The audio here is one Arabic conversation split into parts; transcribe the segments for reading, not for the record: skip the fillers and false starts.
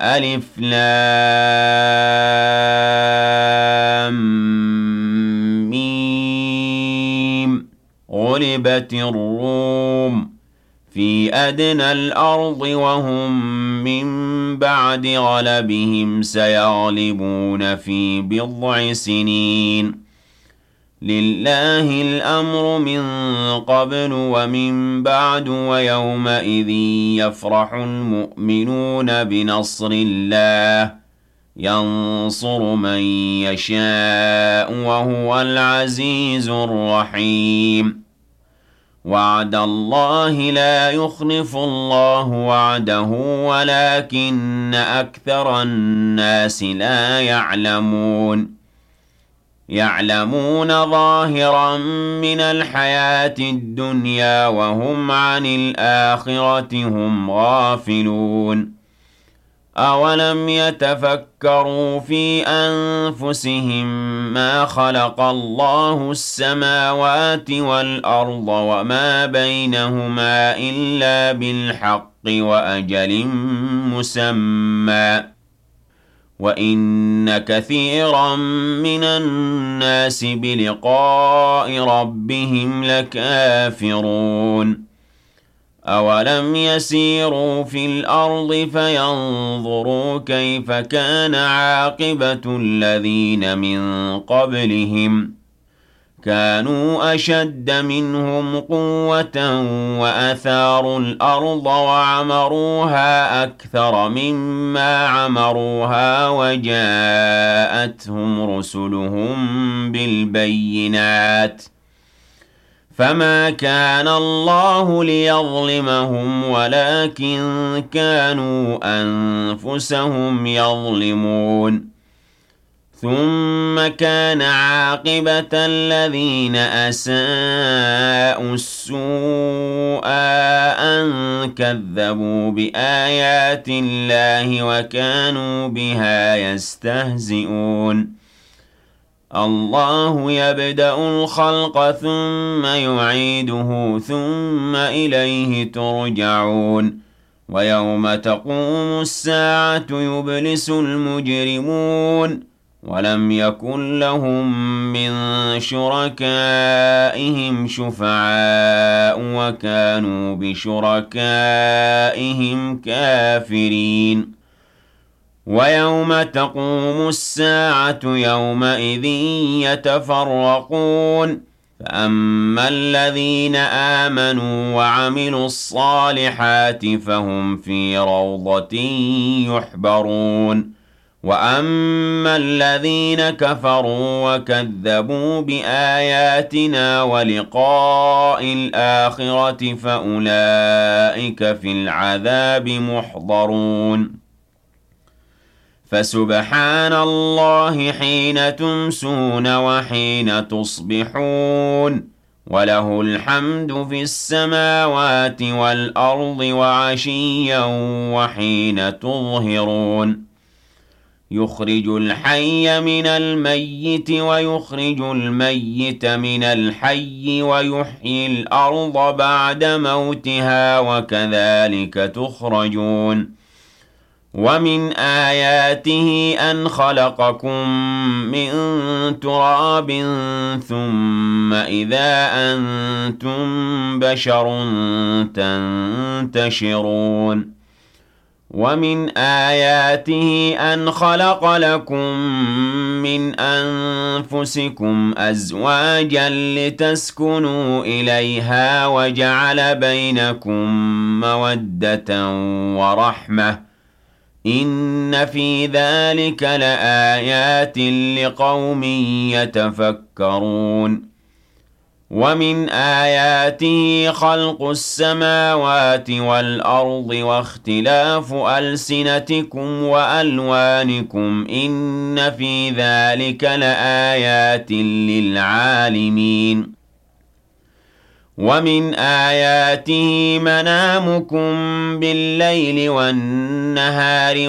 ألف لام ميم غلبت الروم في أدنى الأرض وهم من بعد غلبهم سيغلبون في بضع سنين لله الأمر من قبل ومن بعد ويومئذ يفرح المؤمنون بنصر الله ينصر من يشاء وهو العزيز الرحيم وعد الله لا يخلف الله وعده ولكن أكثر الناس لا يعلمون ظاهرا من الحياة الدنيا وهم عن الآخرة هم غافلون أولم يتفكروا في أنفسهم ما خلق الله السماوات والأرض وما بينهما إلا بالحق وأجل مسمى وإن كثيرا من الناس بلقاء ربهم لكافرون أولم يسيروا في الأرض فينظروا كيف كان عاقبة الذين من قبلهم كانوا أشد منهم قوة وأثاروا الأرض وعمروها أكثر مما عمروها وجاءتهم رسلهم بالبينات فما كان الله ليظلمهم ولكن كانوا أنفسهم يظلمون ثم كان عاقبة الذين أساءوا السوء أن كذبوا بآيات الله وكانوا بها يستهزئون الله يبدأ الخلق ثم يعيده ثم إليه ترجعون ويوم تقوم الساعة يبلس المجرمون ولم يكن لهم من شركائهم شفعاء وكانوا بشركائهم كافرين ويوم تقوم الساعة يومئذ يتفرقون فأما الذين آمنوا وعملوا الصالحات فهم في روضة يحبرون وأما الذين كفروا وكذبوا بآياتنا ولقاء الآخرة فأولئك في العذاب محضرون فسبحان الله حين تمسون وحين تصبحون وله الحمد في السماوات والأرض وعشيا وحين تظهرون يخرج الحي من الميت ويخرج الميت من الحي ويحيي الأرض بعد موتها وكذلك تخرجون ومن آياته أن خلقكم من تراب ثم إذا أنتم بشر تنتشرون ومن آياته أن خلق لكم من أنفسكم أزواجا لتسكنوا إليها وجعل بينكم مودة ورحمة إن في ذلك لآيات لقوم يتفكرون ومن آياته خلق السماوات والأرض واختلاف ألسنتكم وألوانكم إن في ذلك لآيات للعالمين ومن آياته منامكم بالليل والنهار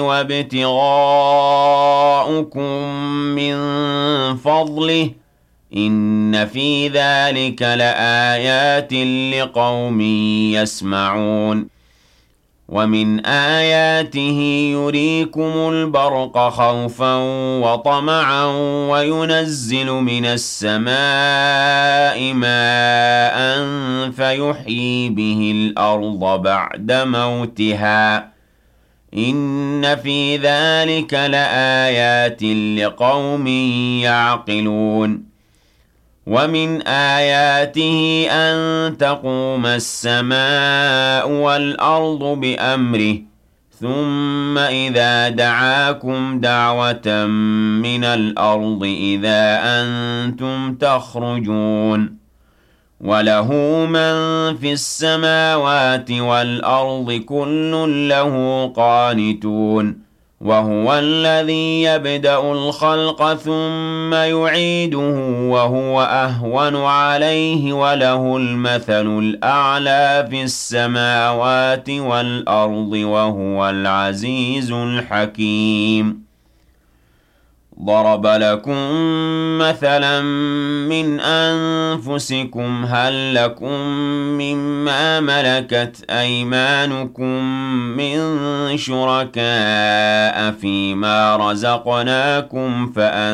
وابتغاؤكم من فضله إن في ذلك لآيات لقوم يسمعون ومن آياته يريكم البرق خوفا وطمعا وينزل من السماء ماء فيحيي به الأرض بعد موتها إن في ذلك لآيات لقوم يعقلون ومن آياته أن تقوم السماء والأرض بأمره ثم إذا دعاكم دعوة من الأرض إذا أنتم تخرجون وله من في السماوات والأرض كل له قانتون وهو الذي يبدأ الخلق ثم يعيده وهو أهون عليه وله المثل الأعلى في السماوات والأرض وهو العزيز الحكيم ضرب لكم مثلا من أنفسكم هل لكم مما ملكت أيمانكم من شركاء فيما رزقناكم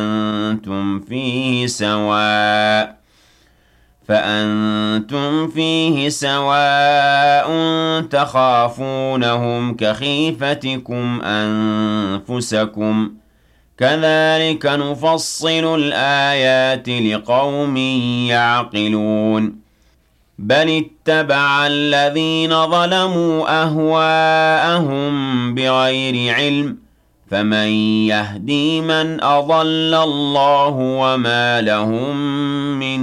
فأنتم فيه سواء تخافونهم كخيفتكم أنفسكم كذلك نفصل الآيات لقوم يعقلون بل اتبع الذين ظلموا أهواءهم بغير علم فمن يهدي من أضل الله وما لهم من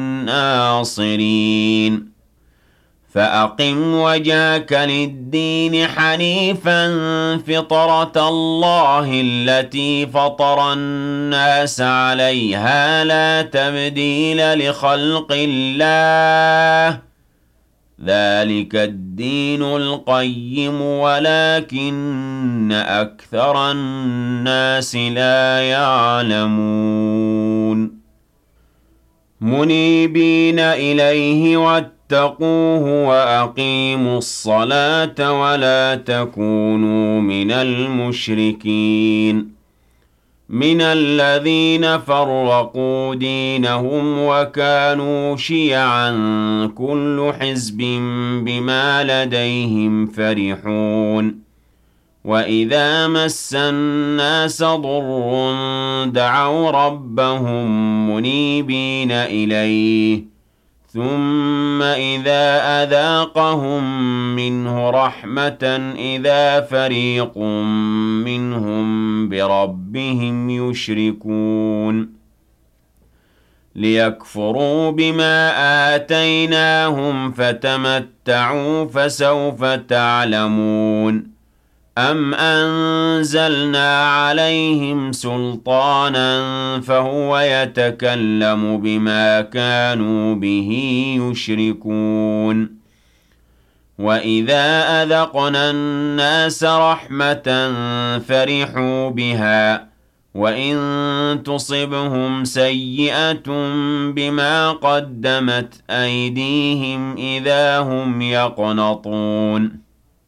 ناصرين فأقم وجهك للدين حنيفا فطرة الله التي فطر الناس عليها لا تبديل لخلق الله ذلك الدين القيم ولكن أكثر الناس لا يعلمون منيبين إليه واتقوه وأقيموا الصلاة ولا تكونوا من المشركين من الذين فرقوا دينهم وكانوا شيعا كل حزب بما لديهم فرحون وإذا مس الناس ضر دعوا ربهم منيبين إليه ثم إذا أذاقهم منه رحمة إذا فريق منهم بربهم يشركون ليكفروا بما آتيناهم فتمتعوا فسوف تعلمون أم أنزلنا عليهم سلطانا فهو يتكلم بما كانوا به يشركون وإذا أذقنا الناس رحمة فرحوا بها وإن تصبهم سيئة بما قدمت أيديهم إذا هم يقنطون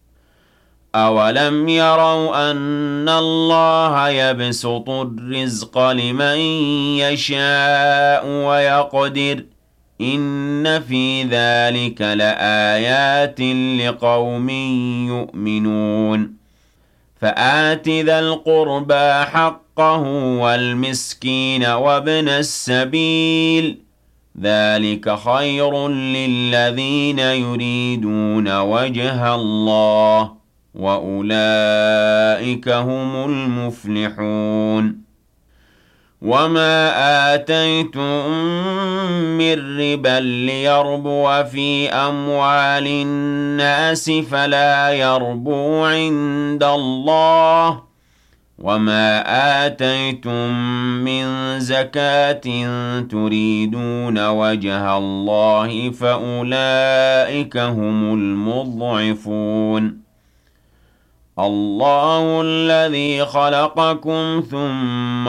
أولم يروا أن الله يبسط الرزق لمن يشاء ويقدر إن في ذلك لآيات لقوم يؤمنون فآت ذا القربى حقه والمسكين وابن السبيل ذلك خير للذين يريدون وجه الله وأولئك هم المفلحون وما آتيتم من ربا ليربو في أموال الناس فلا يربو عند الله وما آتيتم من زكاة تريدون وجه الله فأولئك هم المضعفون الله الذي خلقكم ثم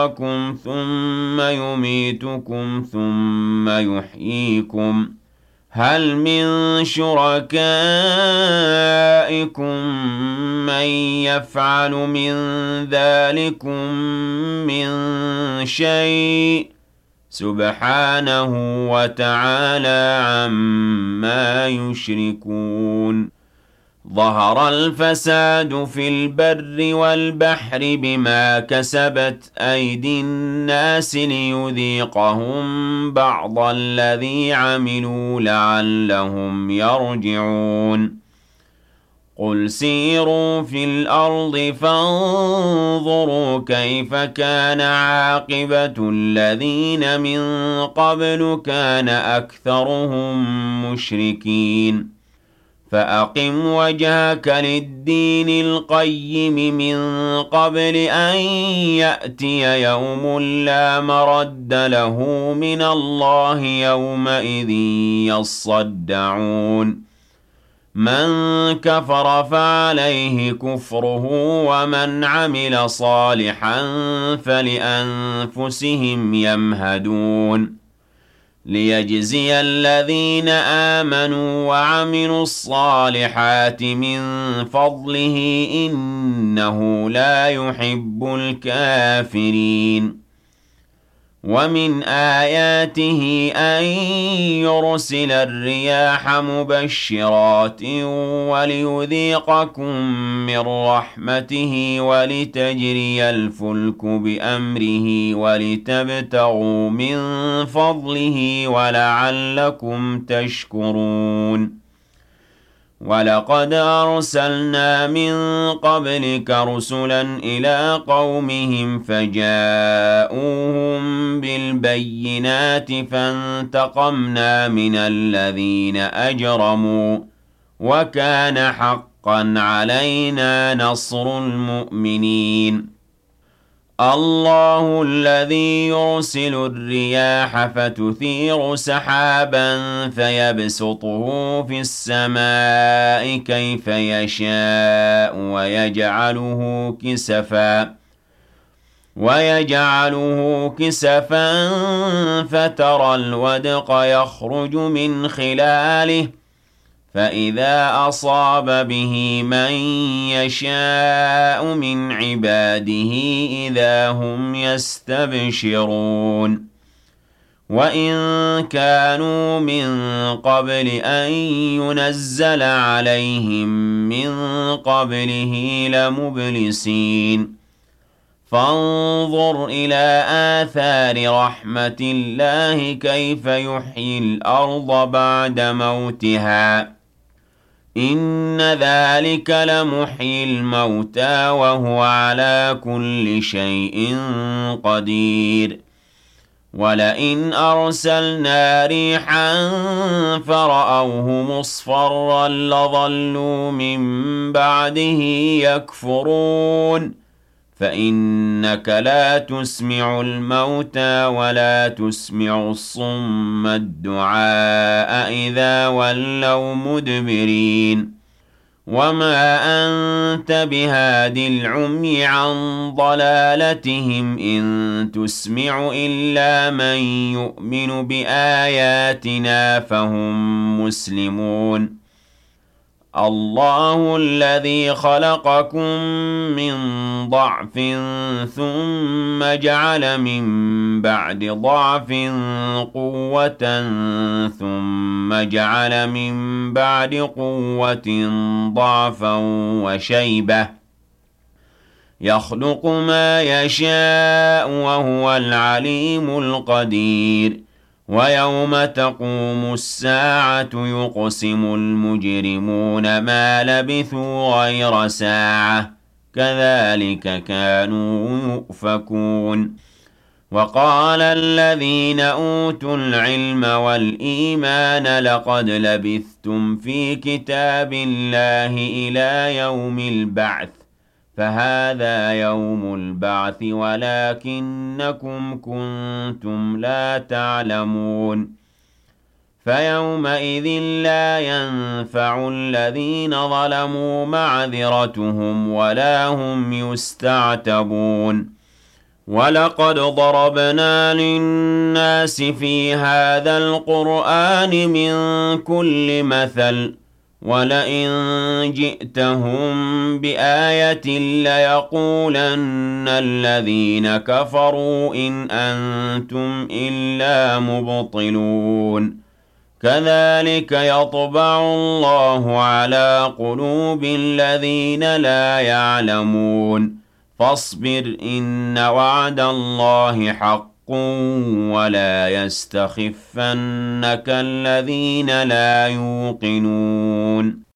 رزقكم ثم يميتكم ثم يحييكم هل من شركائكم من يفعل من ذلكم من شيء سبحانه وتعالى عما يشركون ظهر الفساد في البر والبحر بما كسبت أيدي الناس ليذيقهم بعض الذي عملوا لعلهم يرجعون قل سيروا في الأرض فانظروا كيف كان عاقبة الذين من قبل كان أكثرهم مشركين فأقم وجهك للدين القيم من قبل أن يأتي يوم لا مرد له من الله يومئذ يصدعون من كفر فعليه كفره ومن عمل صالحا فلأنفسهم يمهدون ليجزي الذين آمنوا وعملوا الصالحات من فضله إنه لا يحب الكافرين ومن آياته أن يرسل الرياح مبشرات وليذيقكم من رحمته ولتجري الفلك بأمره ولتبتغوا من فضله ولعلكم تشكرون ولقد أرسلنا من قبلك رسلا إلى قومهم فجاءوهم بالبينات فانتقمنا من الذين أجرموا وكان حقا علينا نصر المؤمنين الله الذي يرسل الرياح فتثير سحابا فيبسطه في السماء كيف يشاء ويجعله كسفا فترى الودق يخرج من خلاله فإذا أصاب به من يشاء من عباده إذا هم يستبشرون وإن كانوا من قبل أن ينزل عليهم من قبله لمبلسين فانظر إلى آثار رحمة الله كيف يحيي الأرض بعد موتها إن ذلك لمحيي الموتى وهو على كل شيء قدير ولئن أرسلنا ريحا فرأوه مصفرا لظلوا من بعده يكفرون فإنك لا تسمع الموتى ولا تسمع الصم الدعاء إذا ولوا مدبرين وما أنت بهاد العمي عن ضلالتهم إن تسمع إلا من يؤمن بآياتنا فهم مسلمون الله الذي خلقكم من ضعف ثم جعل من بعد ضعف قوة ثم جعل من بعد قوة ضعفا وشيبة يخلق ما يشاء وهو العليم القدير ويوم تقوم الساعة يقسم المجرمون ما لبثوا غير ساعة كذلك كانوا يؤفكون وقال الذين أوتوا العلم والإيمان لقد لبثتم في كتاب الله إلى يوم البعث فهذا يوم البعث ولكنكم كنتم لا تعلمون فيومئذ لا ينفع الذين ظلموا معذرتهم ولا هم يستعتبون وَلَقَدْ ضَرَبْنَا لِلنَّاسِ فِي هَذَا الْقُرْآنِ مِنْ كُلِّ مَثَلٍ وَلَئِنْ جِئْتَهُمْ بِآيَةٍ لَيَقُولَنَّ الَّذِينَ كَفَرُوا إِنْ أَنْتُمْ إِلَّا مُبْطِلُونَ كَذَلِكَ يَطْبَعُ اللَّهُ عَلَى قُلُوبِ الَّذِينَ لَا يَعْلَمُونَ فاصبر إن وعد الله حق ولا يستخفنك الذين لا يوقنون